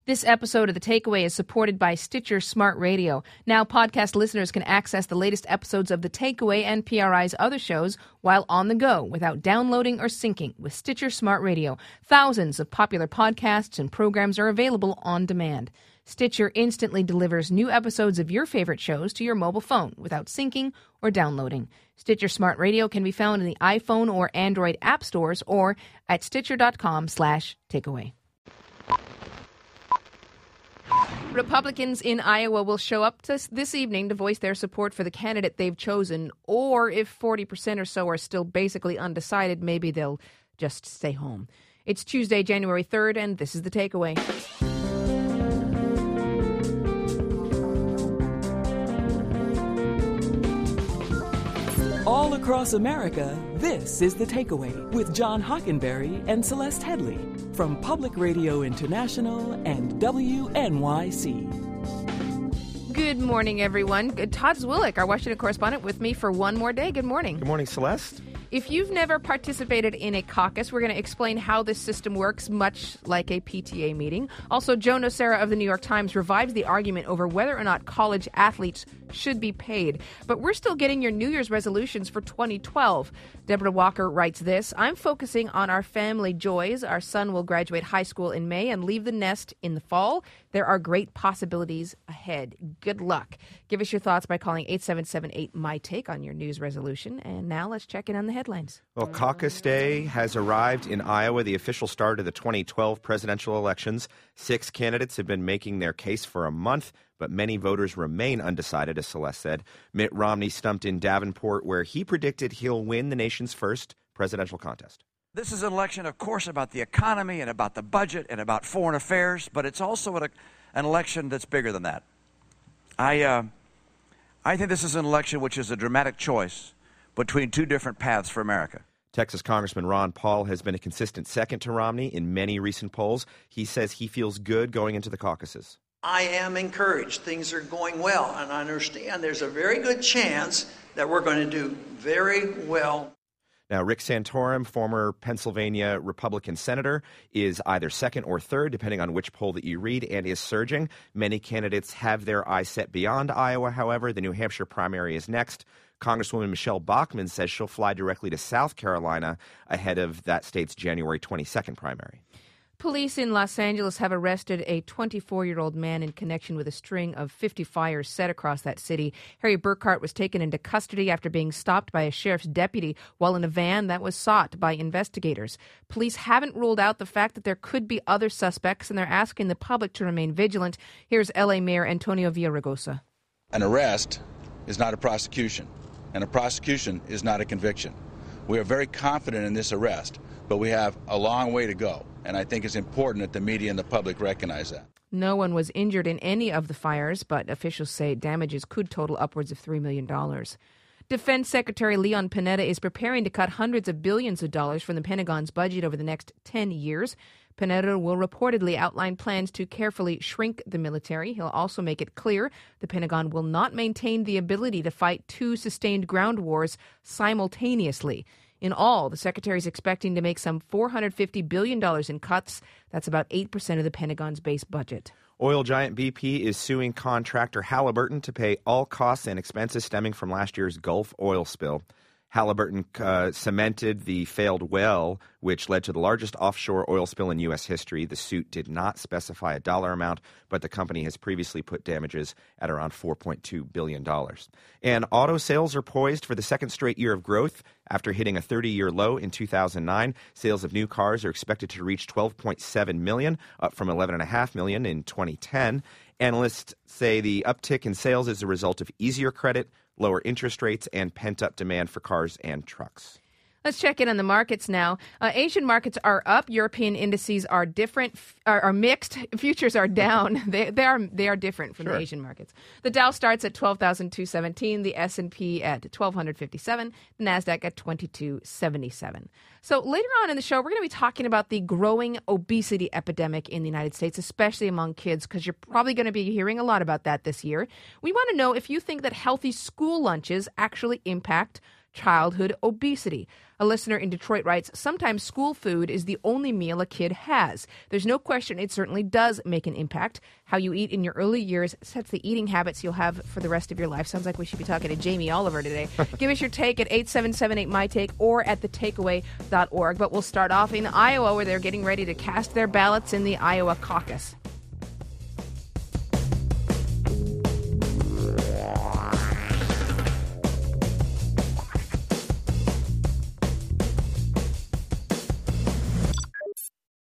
This episode of The Takeaway is supported by Stitcher Smart Radio. Now podcast listeners can access the latest episodes of The Takeaway and PRI's other shows while on the go without downloading or syncing with Stitcher Smart Radio. Thousands of popular podcasts and programs are available on demand. Stitcher instantly delivers new episodes of your favorite shows to your mobile phone without syncing or downloading. Stitcher Smart Radio can be found in the iPhone or Android app stores or at stitcher.com/takeaway. Republicans in Iowa will show up this evening to voice their support for the candidate they've chosen, or if 40% or so are still basically undecided, maybe they'll just stay home. It's Tuesday, January 3rd, and this is The Takeaway. All across America, this is The Takeaway with John Hockenberry and Celeste Headley from Public Radio International and WNYC. Good morning, everyone. Todd Zwillich, our Washington correspondent, with me for one more day. Good morning. Good morning, Celeste. If you've never participated in a caucus, we're going to explain how this system works, much like a PTA meeting. Also, Joe Nocera of the New York Times revives the argument over whether or not college athletes should be paid. But we're still getting your New Year's resolutions for 2012. Deborah Walker writes this: I'm focusing on our family joys. Our son will graduate high school in May and leave the nest in the fall. There are great possibilities ahead. Good luck. Give us your thoughts by calling 877-8-MY-TAKE on your news resolution. And now let's check in on the headlines. Well, Caucus Day has arrived in Iowa, the official start of the 2012 presidential elections. 6 candidates have been making their case for a month, but many voters remain undecided, as Celeste said. Mitt Romney stumped in Davenport, where he predicted he'll win the nation's first presidential contest. This is an election, of course, about the economy and about the budget and about foreign affairs, but it's also an election that's bigger than that. I think this is an election which is a dramatic choice between two different paths for America. Texas Congressman Ron Paul has been a consistent second to Romney in many recent polls. He says he feels good going into the caucuses. I am encouraged. Things are going well, and I understand there's a very good chance that we're going to do very well. Now, Rick Santorum, former Pennsylvania Republican senator, is either second or third, depending on which poll that you read, and is surging. Many candidates have their eyes set beyond Iowa, however. The New Hampshire primary is next. Congresswoman Michelle Bachmann says she'll fly directly to South Carolina ahead of that state's January 22nd primary. Police in Los Angeles have arrested a 24-year-old man in connection with a string of 50 fires set across that city. Harry Burkhart was taken into custody after being stopped by a sheriff's deputy while in a van that was sought by investigators. Police haven't ruled out the fact that there could be other suspects, and they're asking the public to remain vigilant. Here's L.A. Mayor Antonio Villaraigosa. An arrest is not a prosecution, and a prosecution is not a conviction. We are very confident in this arrest, but we have a long way to go. And I think it's important that the media and the public recognize that. No one was injured in any of the fires, but officials say damages could total upwards of $3 million. Defense Secretary Leon Panetta is preparing to cut hundreds of billions of dollars from the Pentagon's budget over the next 10 years. Panetta will reportedly outline plans to carefully shrink the military. He'll also make it clear the Pentagon will not maintain the ability to fight 2 sustained ground wars simultaneously. In all, the Secretary is expecting to make some $450 billion in cuts. That's about 8% of the Pentagon's base budget. Oil giant BP is suing contractor Halliburton to pay all costs and expenses stemming from last year's Gulf oil spill. Halliburton cemented the failed well, which led to the largest offshore oil spill in U.S. history. The suit did not specify a dollar amount, but the company has previously put damages at around $4.2 billion. And auto sales are poised for the second straight year of growth. After hitting a 30-year low in 2009, sales of new cars are expected to reach 12.7 million, up from 11.5 million in 2010. Analysts say the uptick in sales is a result of easier credit, lower interest rates, and pent-up demand for cars and trucks. Let's check in on the markets now. Asian markets are up. European indices are different, are mixed. Futures are down. They are different from the Asian markets. The Dow starts at 12,217. The S&P at 1,257. The Nasdaq at 2,277. So later on in the show, we're going to be talking about the growing obesity epidemic in the United States, especially among kids, because you're probably going to be hearing a lot about that this year. We want to know if you think that healthy school lunches actually impact childhood obesity. A listener in Detroit writes, sometimes school food is the only meal a kid has. There's no question it certainly does make an impact. How you eat in your early years sets the eating habits you'll have for the rest of your life. Sounds like we should be talking to Jamie Oliver today. Give us your take at 877-8MY-TAKE or at thetakeaway.org. But we'll start off in Iowa, where they're getting ready to cast their ballots in the Iowa caucus.